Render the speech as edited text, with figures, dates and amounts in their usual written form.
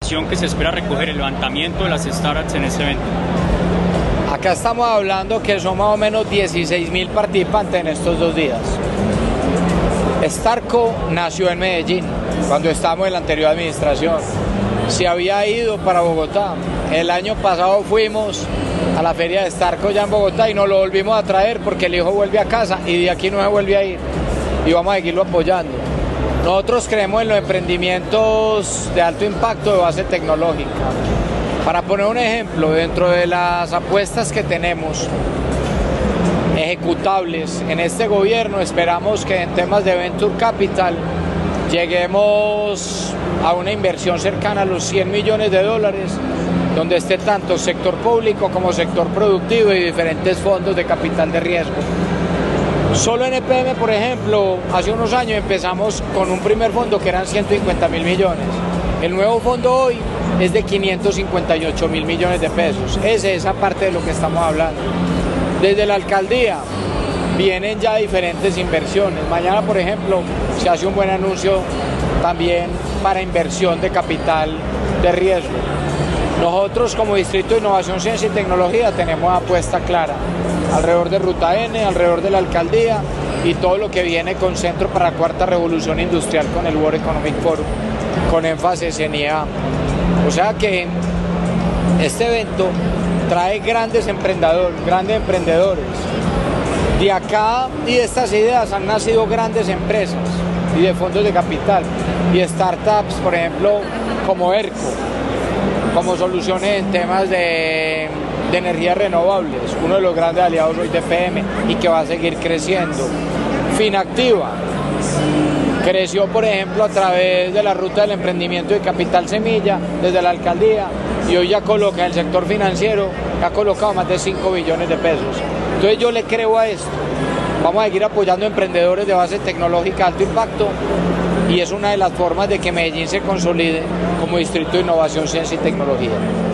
inversión que se espera recoger, el levantamiento de las startups en este evento? Acá estamos hablando que son más o menos 16.000 participantes en estos 2 días. Starco nació en Medellín, cuando estábamos en la anterior administración. Se había ido para Bogotá. El año pasado fuimos a la feria de Starco ya en Bogotá y nos lo volvimos a traer porque el hijo vuelve a casa y de aquí no se vuelve a ir. Y vamos a seguirlo apoyando. Nosotros creemos en los emprendimientos de alto impacto de base tecnológica. Para poner un ejemplo, dentro de las apuestas que tenemos ejecutables en este gobierno, esperamos que en temas de Venture Capital lleguemos a una inversión cercana a los 100 millones de dólares, donde esté tanto sector público como sector productivo y diferentes fondos de capital de riesgo. Solo en EPM, por ejemplo, hace unos años empezamos con un primer fondo que eran 150.000 millones. El nuevo fondo hoy es de 558.000 millones de pesos. Es esa parte de lo que estamos hablando. Desde la alcaldía vienen ya diferentes inversiones. Mañana, por ejemplo, se hace un buen anuncio también para inversión de capital de riesgo. Nosotros como Distrito de Innovación, Ciencia y Tecnología tenemos apuesta clara alrededor de Ruta N, alrededor de la alcaldía y todo lo que viene con Centro para la Cuarta Revolución Industrial con el World Economic Forum, con énfasis en IEA. O sea que este evento trae grandes emprendedores. De acá y de estas ideas han nacido grandes empresas y de fondos de capital y startups, por ejemplo, como ERCO, como soluciones en temas de energías renovables, uno de los grandes aliados hoy de EPM y que va a seguir creciendo. Finactiva creció, por ejemplo, a través de la ruta del emprendimiento de capital semilla desde la alcaldía y hoy ya coloca el sector financiero, ha colocado más de 5 billones de pesos. Entonces yo le creo a esto. Vamos a seguir apoyando emprendedores de base tecnológica de alto impacto y es una de las formas de que Medellín se consolide como Distrito de Innovación, Ciencia y Tecnología.